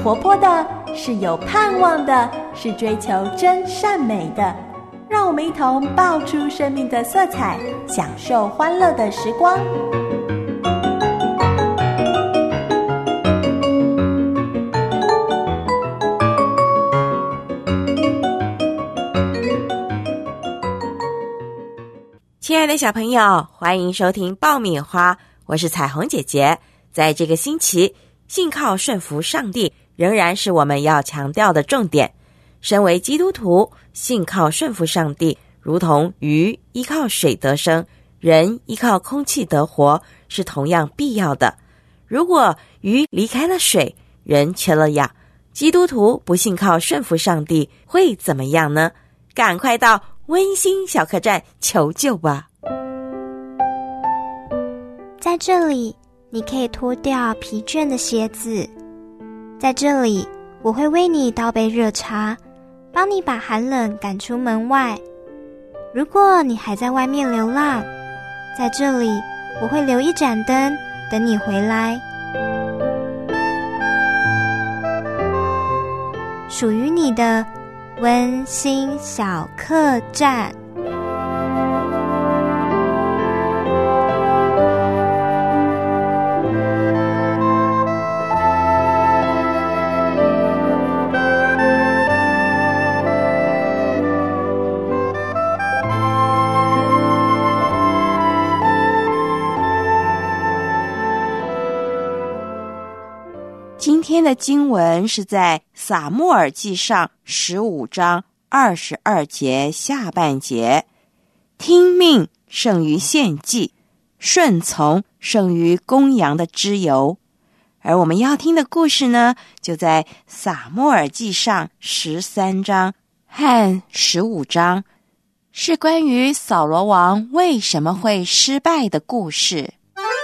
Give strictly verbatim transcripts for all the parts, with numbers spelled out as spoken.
活泼的，是有盼望的，是追求真善美的。让我们一同爆出生命的色彩，享受欢乐的时光。 亲爱的小朋友，欢迎收听爆米花，我是彩虹姐姐。在这个星期，信靠顺服上帝仍然是我们要强调的重点。身为基督徒，信靠顺服上帝，如同鱼依靠水得生，人依靠空气得活，是同样必要的。如果鱼离开了水，人缺了氧，基督徒不信靠顺服上帝，会怎么样呢？赶快到温馨小客栈求救吧。 在这里，你可以脱掉疲倦的鞋子。在这里，我会为你倒杯热茶，帮你把寒冷赶出门外。如果你还在外面流浪，在这里，我会留一盏灯，等你回来。属于你的温馨小客栈。 今天的经文是在撒母耳记上十五章二十二节下半节，听命胜于献祭，顺从胜于公羊的脂油。而我们要听的故事呢，就在撒母耳记上十三章和十五章，是关于扫罗王为什么会失败的故事。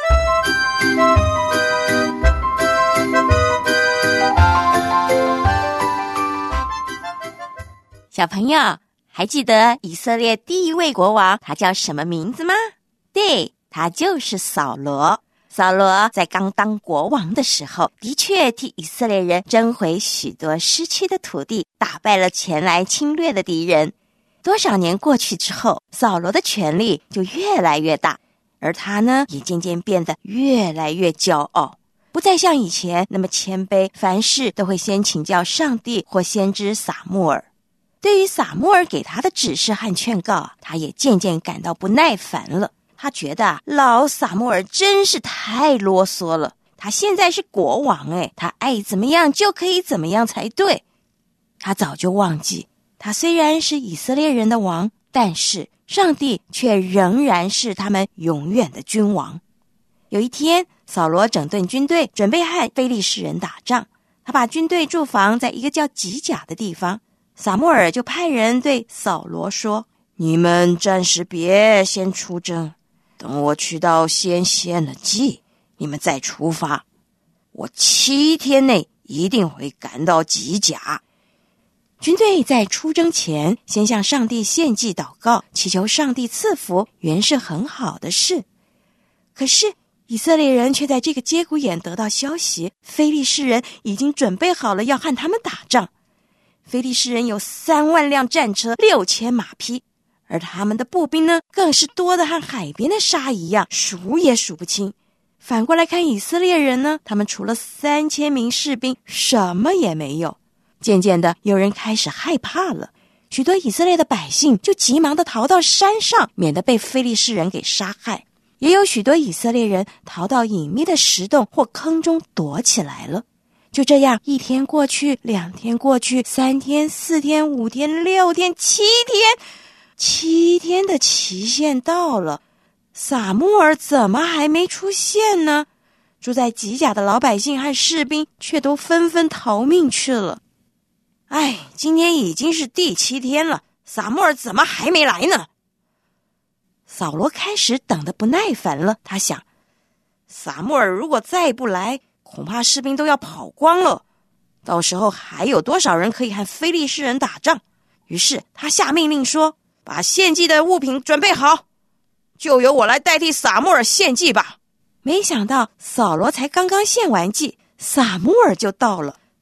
小朋友，还记得以色列第一位国王他叫什么名字吗？对，他就是扫罗。扫罗在刚当国王的时候，的确替以色列人争回许多失去的土地，打败了前来侵略的敌人。多少年过去之后，扫罗的权力就越来越大，而他呢，也渐渐变得越来越骄傲，不再像以前那么谦卑，凡事都会先请教上帝或先知撒母耳。对于撒母耳给他的指示和劝告，他也渐渐感到不耐烦了。他觉得老撒母耳真是太啰嗦了，他现在是国王诶，他爱怎么样就可以怎么样才对。他早就忘记，他虽然是以色列人的王，但是上帝却仍然是他们永远的君王。有一天，扫罗整顿军队，准备和非利士人打仗。他把军队驻防在一个叫吉甲的地方。撒母耳就派人对扫罗说，你们暂时别先出征，等我去到先献了祭，你们再出发。我七天内一定会赶到吉甲。军队在出征前先向上帝献祭祷告，祈求上帝赐福，原是很好的事。可是以色列人却在这个节骨眼得到消息，非利士人已经准备好了要和他们打仗。非利士人有三万辆战车，六千马匹，而他们的步兵呢，更是多得和海边的沙一样，数也数不清。反过来看以色列人呢，他们除了三千名士兵，什么也没有。渐渐的，有人开始害怕了，许多以色列的百姓就急忙的逃到山上，免得被非利士人给杀害。也有许多以色列人逃到隐秘的石洞或坑中躲起来了。就这样，一天过去，两天过去，三天、四天、五天、六天、七天，七天的期限到了，撒母耳怎么还没出现呢？住在吉甲的老百姓和士兵却都纷纷逃命去了。哎，今天已经是第七天了，撒母耳怎么还没来呢？扫罗开始等得不耐烦了，他想，撒母耳如果再不来，恐怕士兵都要跑光了，到时候还有多少人可以和非利士人打仗？于是他下命令说，把献祭的物品准备好，就由我来代替撒母耳献祭吧。没想到扫罗才刚刚献完祭，撒母耳就到了。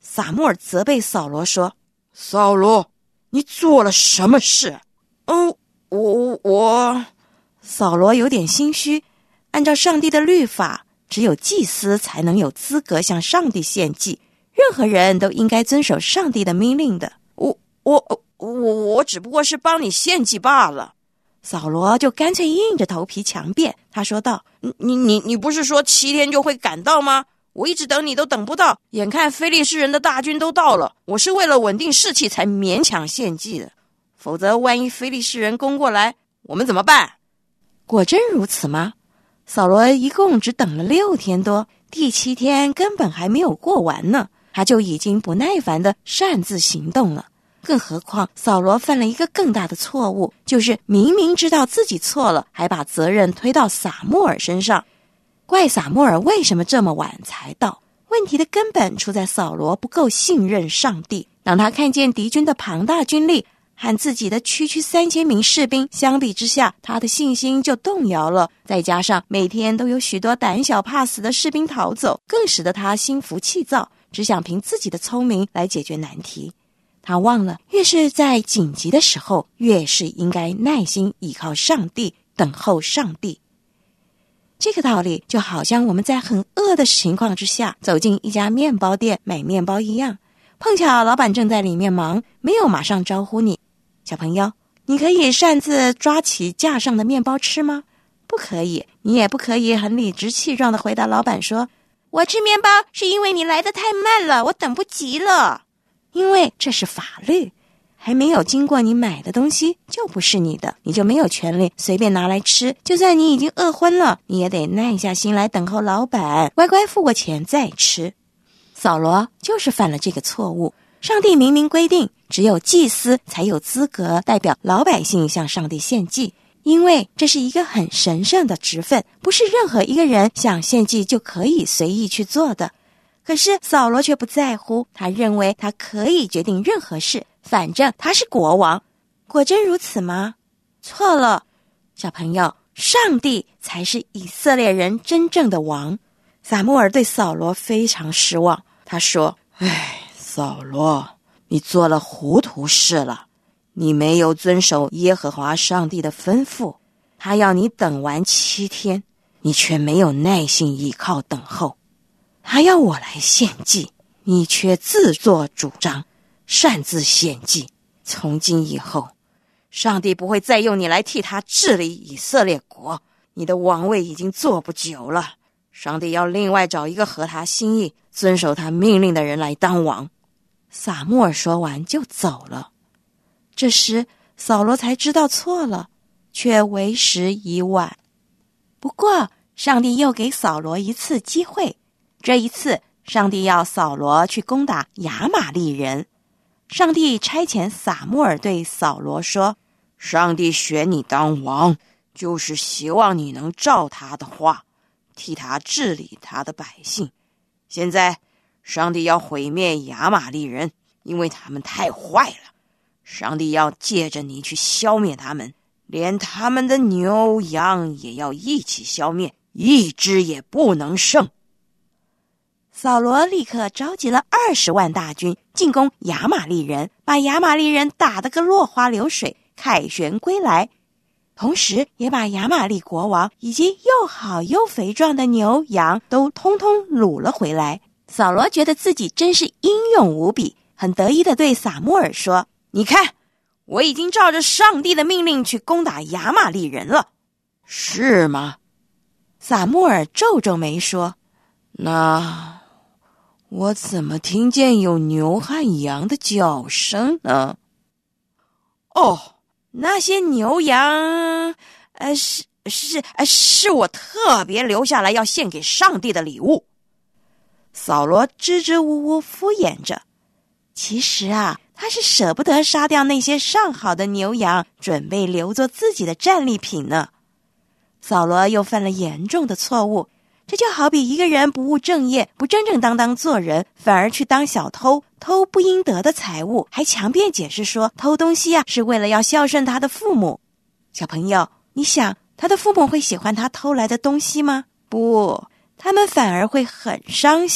撒母耳责备扫罗说：扫罗，你做了什么事？嗯，我我扫罗有点心虚，按照上帝的律法，只有祭司才能有资格向上帝献祭，任何人都应该遵守上帝的命令的。我我我我只不过是帮你献祭罢了。扫罗就干脆硬着头皮强辩，他说道：你你你不是说七天就会赶到吗？我一直等你都等不到，眼看非利士人的大军都到了，我是为了稳定士气才勉强献祭的，否则万一非利士人攻过来，我们怎么办？果真如此吗？扫罗一共只等了六天多，第七天根本还没有过完呢，他就已经不耐烦地擅自行动了。更何况扫罗犯了一个更大的错误，就是明明知道自己错了，还把责任推到撒母耳身上，怪撒母耳为什么这么晚才到。问题的根本出在扫罗不够信任上帝。当他看见敌军的庞大军力和自己的区区三千名士兵相比之下，他的信心就动摇了。再加上每天都有许多胆小怕死的士兵逃走，更使得他心浮气躁，只想凭自己的聪明来解决难题。他忘了，越是在紧急的时候，越是应该耐心依靠上帝，等候上帝。这个道理就好像我们在很饿的情况之下走进一家面包店买面包一样，碰巧老板正在里面忙，没有马上招呼你。小朋友，你可以擅自抓起架上的面包吃吗？不可以。你也不可以很理直气壮地回答老板说：我吃面包是因为你来得太慢了，我等不及了。因为这是法律，还没有经过你买的东西就不是你的，你就没有权利随便拿来吃。就算你已经饿昏了，你也得耐下心来等候老板，乖乖付过钱再吃。扫罗就是犯了这个错误。上帝明明规定，只有祭司才有资格代表老百姓向上帝献祭，因为这是一个很神圣的职分，不是任何一个人想献祭就可以随意去做的。可是扫罗却不在乎，他认为他可以决定任何事，反正他是国王。果真如此吗？错了，小朋友，上帝才是以色列人真正的王。撒母耳对扫罗非常失望，他说：唉，扫罗，你做了糊涂事了，你没有遵守耶和华上帝的吩咐，他要你等完七天，你却没有耐心依靠等候。他要我来献祭，你却自作主张，擅自献祭。从今以后，上帝不会再用你来替他治理以色列国，你的王位已经坐不久了。上帝要另外找一个合他心意、遵守他命令的人来当王。撒母耳说完就走了。这时扫罗才知道错了，却为时已晚。不过上帝又给扫罗一次机会，这一次上帝要扫罗去攻打亚玛力人。上帝差遣撒母耳对扫罗说：上帝选你当王，就是希望你能照他的话，替他治理他的百姓。现在上帝要毁灭亚玛力人，因为他们太坏了。上帝要借着你去消灭他们，连他们的牛羊也要一起消灭，一只也不能剩。扫罗立刻召集了二十万大军进攻亚玛力人，把亚玛力人打得个落花流水，凯旋归来，同时也把亚玛力国王以及又好又肥壮的牛羊都通通掳了回来。扫罗觉得自己真是英勇无比，很得意地对撒母耳说：你看，我已经照着上帝的命令去攻打亚玛力人了。是吗？撒母耳皱皱眉说：那我怎么听见有牛和羊的叫声呢？哦，那些牛羊，呃，是是呃，是我特别留下来要献给上帝的礼物。扫罗支支吾吾敷衍着，其实啊，他是舍不得杀掉那些上好的牛羊，准备留作自己的战利品呢。扫罗又犯了严重的错误。这就好比一个人不务正业，不正正当当做人，反而去当小偷，偷不应得的财物，还强辩解释说偷东西啊是为了要孝顺他的父母。小朋友，你想他的父母会喜欢他偷来的东西吗？不，他们反而会很伤心，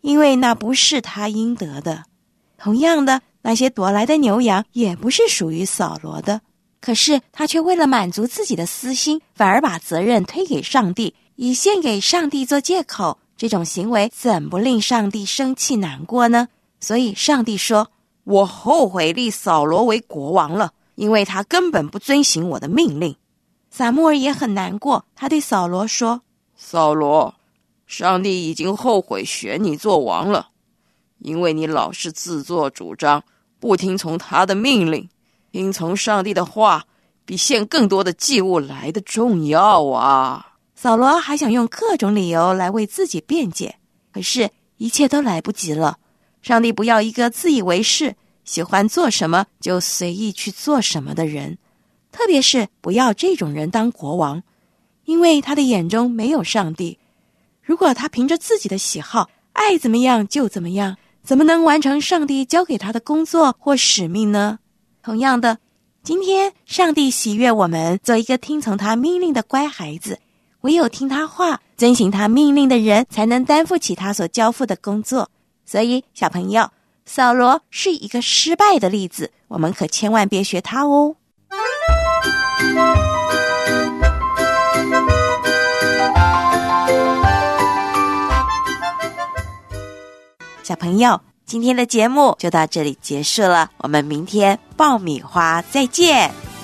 因为那不是他应得的。同样的，那些夺来的牛羊也不是属于扫罗的，可是他却为了满足自己的私心，反而把责任推给上帝，以献给上帝做借口。这种行为怎不令上帝生气难过呢？所以上帝说，我后悔立扫罗为国王了，因为他根本不遵行我的命令。撒母耳也很难过，他对扫罗说， 扫罗，上帝已经后悔选你做王了，因为你老是自作主张，不听从他的命令。听从上帝的话比献更多的祭物来的重要啊。 扫罗还想用各种理由来为自己辩解，可是一切都来不及了。上帝不要一个自以为是，喜欢做什么就随意去做什么的人，特别是不要这种人当国王，因为他的眼中没有上帝。如果他凭着自己的喜好，爱怎么样就怎么样，怎么能完成上帝交给他的工作或使命呢？同样的，今天上帝喜悦我们做一个听从他命令的乖孩子，唯有听他话，遵行他命令的人，才能担负起他所交付的工作。所以小朋友，扫罗是一个失败的例子，我们可千万别学他哦。小朋友，今天的节目就到这里结束了，我们明天爆米花再见。